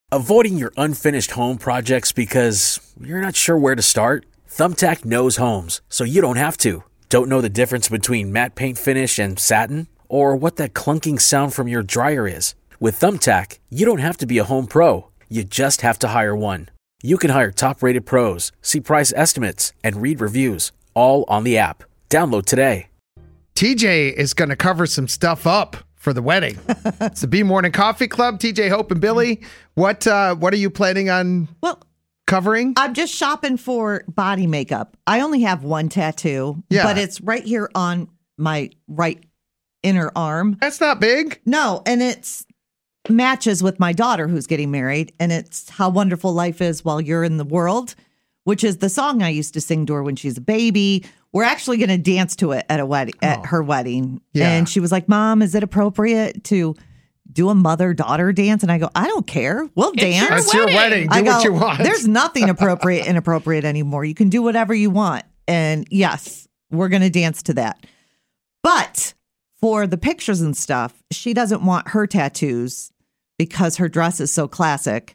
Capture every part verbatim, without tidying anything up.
Avoiding your unfinished home projects because you're not sure where to start? Thumbtack knows homes, so you don't have to. Don't know the difference between matte paint finish and satin? Or what that clunking sound from your dryer is? With Thumbtack, you don't have to be a home pro. You just have to hire one. You can hire top-rated pros, see price estimates, and read reviews, all on the app. Download today. T J is going to cover some stuff up for the wedding. It's the B Morning Coffee Club. T J, Hope, and Billy. What uh, what are you planning on well, covering? I'm just shopping for body makeup. I only have one tattoo, yeah. but it's right here on my right inner arm. That's not big. No, and it's matches with my daughter who's getting married, and it's How Wonderful Life Is While You're in the World, which is the song I used to sing to her when she's a baby. We're actually going to dance to it at a wedding, at oh. her wedding. Yeah. And she was like, Mom, is it appropriate to do a mother-daughter dance? And I go, I don't care. We'll It's dance. your That's your wedding. Do I go, what you want. There's nothing appropriate, inappropriate anymore. You can do whatever you want. And yes, we're going to dance to that. But for the pictures and stuff, she doesn't want her tattoos because her dress is so classic.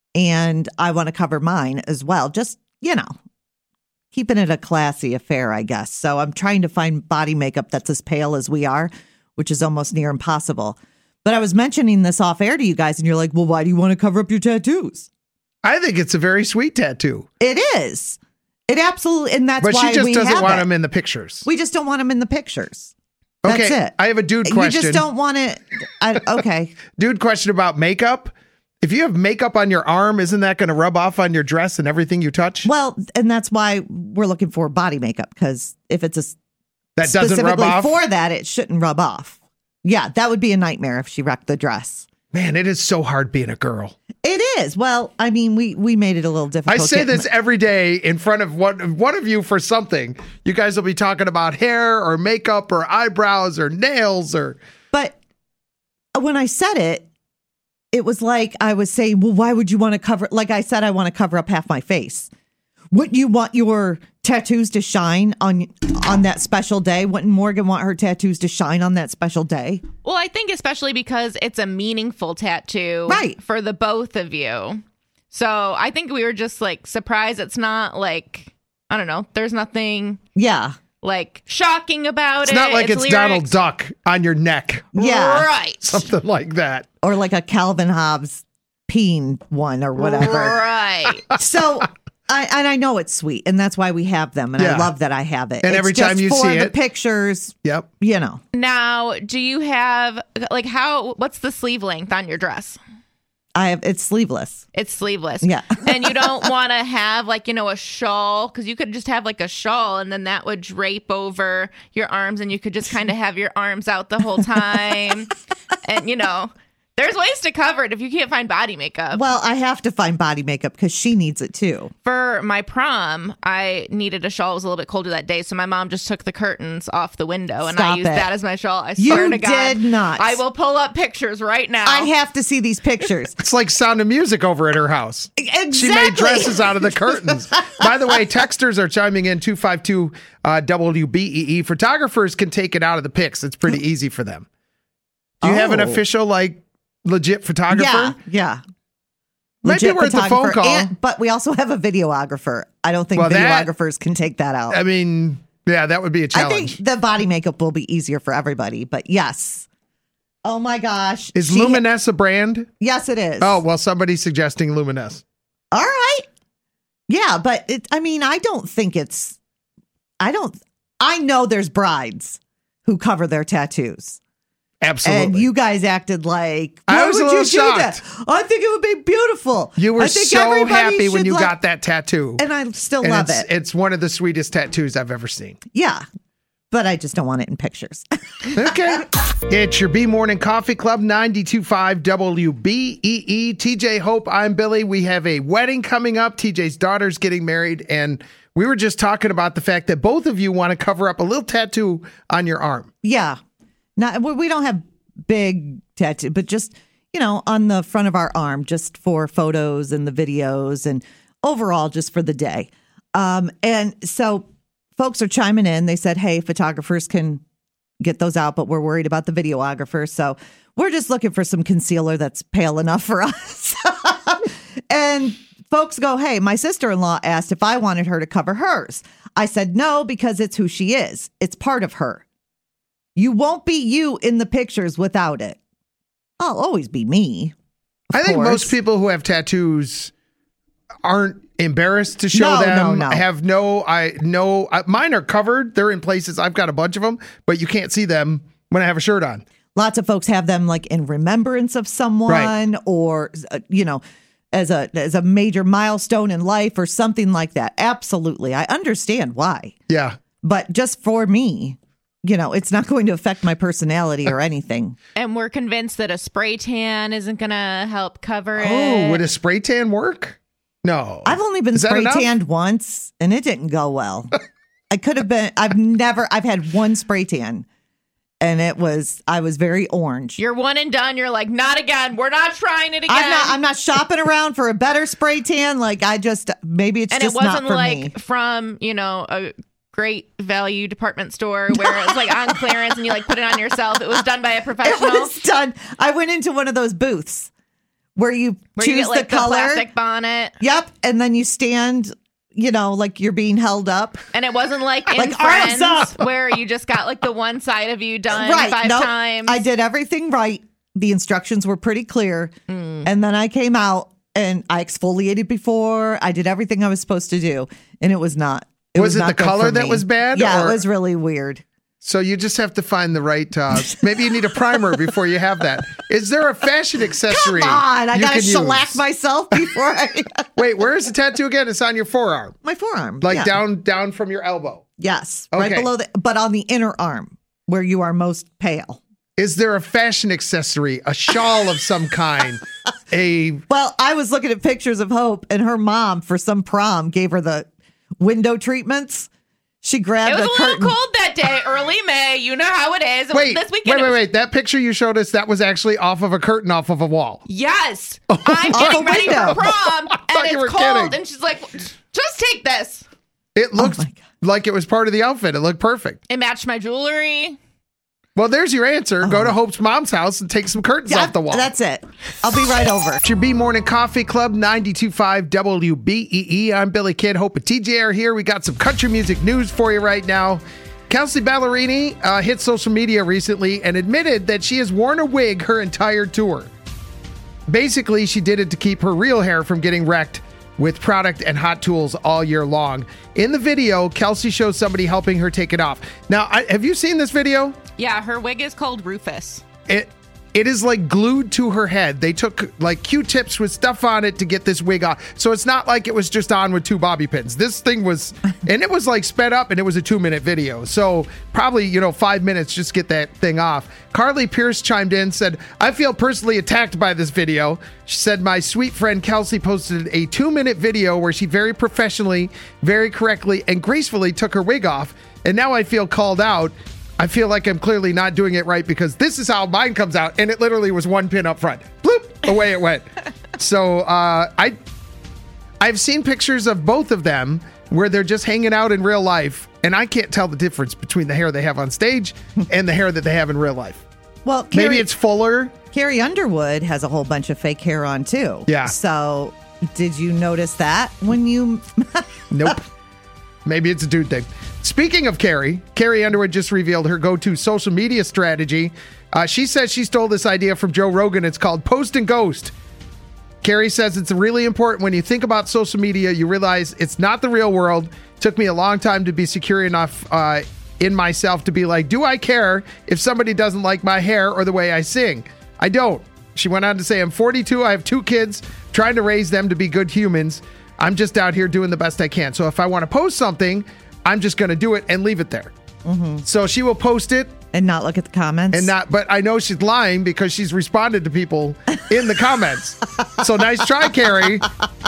And I want to cover mine as well. Just, you know, keeping it a classy affair, I guess. So I'm trying to find body makeup that's as pale as we are, which is almost near impossible. But I was mentioning this off air to you guys, and you're like, well, why do you want to cover up your tattoos? I think it's a very sweet tattoo. It is. It absolutely, and that's but why she just we doesn't have want it. them in the pictures. We just don't want them in the pictures. That's okay, it. I have a dude question. You just don't want it. I, okay. Dude question about makeup. If you have makeup on your arm, isn't that going to rub off on your dress and everything you touch? Well, and that's why we're looking for body makeup, because if it's a that doesn't rub specifically off? for that, it shouldn't rub off. Yeah, that would be a nightmare if she wrecked the dress. Man, it is so hard being a girl. It is. Well, I mean, we we made it a little difficult. I say getting- this every day in front of one, one of you for something. You guys will be talking about hair or makeup or eyebrows or nails or... But when I said it, it was like I was saying, well, why would you want to cover... Like I said, I want to cover up half my face. Wouldn't you want your tattoos to shine on on that special day? Wouldn't Morgan want her tattoos to shine on that special day? Well, I think especially because it's a meaningful tattoo Right. for the both of you. So I think we were just like surprised it's not like, I don't know, there's nothing Yeah. like shocking about It's it. not like it's, lyrics. Donald Duck on your neck. Yeah. Right. Something like that. Or like a Calvin Hobbes peen one or whatever. Right. So, I, and I know it's sweet, and that's why we have them, and Yeah. I love that I have it. And It's every time just you for see the it- pictures, Yep. you know. Now, do you have like how, what's the sleeve length on your dress? I have it's sleeveless. It's sleeveless. Yeah. And you don't want to have like, you know, a shawl, because you could just have like a shawl and then that would drape over your arms and you could just kind of have your arms out the whole time. And, you know, there's ways to cover it if you can't find body makeup. Well, I have to find body makeup because she needs it too. For my prom, I needed a shawl. It was a little bit colder that day. So my mom just took the curtains off the window and I Stop used it. that as my shawl. I You swear to God. did not. I will pull up pictures right now. I have to see these pictures. It's like Sound of Music over at her house. Exactly. She made dresses out of the curtains. By the way, texters are chiming in two five two uh, W B E E. Photographers can take it out of the pics. It's pretty easy for them. Do you have an Oh. official, like, legit photographer? Yeah, yeah. Might be Legit worth a phone photographer, call. and- but we also have a videographer. I don't think Well, that- videographers can take that out. I mean, yeah, that would be a I challenge. think the body makeup will be easier for everybody, but yes. Oh my gosh. Is She- Luminess a brand? Yes, it is. Oh, well, somebody's suggesting Luminess. All right. Yeah, but it, I mean, I don't think it's, I don't, I know there's brides who cover their tattoos. Absolutely. And you guys acted like, I why was a would you little do shocked. that? I think it would be beautiful. You were I think so everybody happy when should you like- got that tattoo. And I still And love it's, it. It's one of the sweetest tattoos I've ever seen. Yeah. But I just don't want it in pictures. Okay. It's your B Morning Coffee Club, ninety-two point five W B E E. T J, Hope, I'm Billy. We have a wedding coming up. T J's daughter's getting married. And we were just talking about the fact that both of you want to cover up a little tattoo on your arm. Yeah. Not, we we don't have big tattoo, but just, you know, on the front of our arm, just for photos and the videos and overall just for the day. Um, and so folks are chiming in. They said, hey, photographers can get those out, but we're worried about the videographers. So we're just looking for some concealer that's pale enough for us. And folks go, hey, my sister-in-law asked if I wanted her to cover hers. I said no, because it's who she is. It's part of her. You won't be you in the pictures without it. I'll always be me. I think course. most people who have tattoos aren't embarrassed to show No, them. no, no. Have no, I no, I, mine are covered. They're in places. I've got a bunch of them, but you can't see them when I have a shirt on. Lots of folks have them like in remembrance of someone, Right. or, uh, you know, as a as a major milestone in life or something like that. Absolutely. I understand why. Yeah. But just for me, you know, it's not going to affect my personality or anything. And we're convinced that a spray tan isn't going to help cover it. Oh, would a spray tan work? No. I've only been Is that spray enough? tanned once and it didn't go well. I could have been, I've never, I've had one spray tan and it was, I was very orange. You're one and done. You're like, not again. We're not trying it again. I'm not, I'm not shopping around for a better spray tan. Like I just, maybe it's and just it wasn't not for like me. from, you know, a great value department store where it's like on clearance and you like put it on yourself. It was done by a It professional. was done. I went into one of those booths where you where choose you get like the the, color. plastic bonnet. Yep. And then you stand, you know, like you're being held up. And it wasn't like in Like, arms Friends up. where you just got like the one side of you done Right. five Nope. times. I did everything right. The instructions were pretty clear. Mm. And then I came out and I exfoliated before. I did everything I was supposed to do. And it was not. It Was was, it not the good color for that me. was bad, Yeah, or- it was really weird. So you just have to find the right, uh, maybe you need a primer before you have that. Is there a fashion accessory? Come on. I you got to can shellac use? myself before I. Wait, where is the tattoo again? It's on your forearm. My forearm. Like yeah. down down from your elbow. Yes. Okay. Right below the, but on the inner arm where you are most pale. Is there a fashion accessory, a shawl of some kind? A Well, I was looking at pictures of Hope, and her mom for some prom gave her the window treatments. She it grabbed was a a little curtain. cold that day, early May. You know how it is. It wait, was this weekend. wait, wait, wait. That picture you showed us, that was actually off of a curtain off of a wall. Yes. I'm Off getting a ready window. for prom, thought and you were it's cold. kidding. And she's like, just take this. It looked my God. like it was part of the outfit. It looked perfect. It matched my jewelry. Well, there's your answer. Go to Hope's mom's house and take some curtains Yeah, off the wall. That's it. I'll be right over. It's your B Morning Coffee Club, ninety-two point five W B E E. I'm Billy Kidd. Hope and T J are here. We got some country music news for you right now. Kelsey Ballerini uh, hit social media recently and admitted that she has worn a wig her entire tour. Basically, she did it to keep her real hair from getting wrecked with product and hot tools all year long. In the video, Kelsey shows somebody helping her take it off. Now, I, have you seen this video? Yeah, her wig is called Rufus. It it is like glued to her head. They took like Q-tips with stuff on it to get this wig off. So it's not like it was just on with two bobby pins. This thing was, and it was like sped up, and it was a two minute video. So probably, you know, five minutes just get that thing off. Carly Pierce chimed in, said, I feel personally attacked by this video. She said, my sweet friend Kelsey posted a two minute video where she very professionally, very correctly, and gracefully took her wig off. And now I feel called out. I feel like I'm clearly not doing it right because this is how mine comes out. And it literally was one pin up front. Bloop, away it went. So uh, I, I've seen pictures of both of them where they're just hanging out in real life. And I can't tell the difference between the hair they have on stage and the hair that they have in real life. Well, Carrie, Maybe it's fuller. Carrie Underwood has a whole bunch of fake hair on too. Yeah. So did you notice that when you? Nope. Maybe it's a dude thing. Speaking of Carrie, Carrie Underwood just revealed her go-to social media strategy. Uh, she says she stole this idea from Joe Rogan. It's called Post and Ghost. Carrie says it's really important when you think about social media, you realize it's not the real world. Took me a long time to be secure enough uh, in myself to be like, do I care if somebody doesn't like my hair or the way I sing? I don't. She went on to say, I'm forty-two. I have two kids, trying to raise them to be good humans. I'm just out here doing the best I can. So if I want to post something, I'm just going to do it and leave it there. Mm-hmm. So she will post it And not look at the comments. and not, but I know she's lying because she's responded to people in the comments. So nice try, Carrie.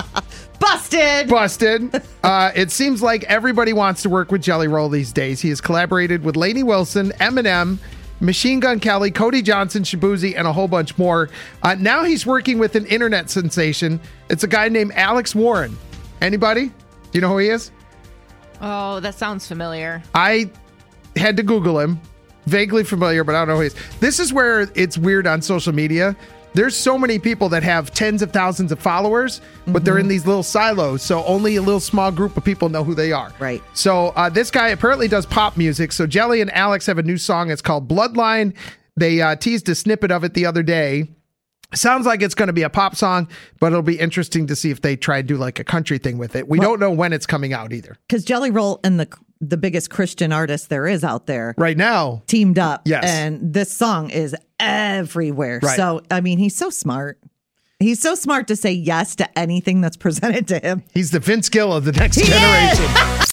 Busted. Busted. Uh, it seems like everybody wants to work with Jelly Roll these days. He has collaborated with Lainey Wilson, Eminem, Machine Gun Kelly, Cody Johnson, Shabuzi, and a whole bunch more. Uh, now he's working with an internet sensation. It's a guy named Alex Warren. Anybody? Do you know who he is? Oh, that sounds familiar. I had to Google him. Vaguely familiar, but I don't know who he is. This is where it's weird on social media there's so many people that have tens of thousands of followers, but mm-hmm. they're in these little silos. So only a little small group of people know who they are. Right. So uh, this guy apparently does pop music. So Jelly and Alex have a new song. It's called Bloodline. They uh, teased a snippet of it the other day. Sounds like it's going to be a pop song, but it'll be interesting to see if they try to do like a country thing with it. We well, don't know when it's coming out either. Because Jelly Roll and the the biggest Christian artist there is out there right now teamed up. Yes. And this song is everywhere. Right. So, I mean, he's so smart. He's so smart to say yes to anything that's presented to him. He's the Vince Gill of the next he generation.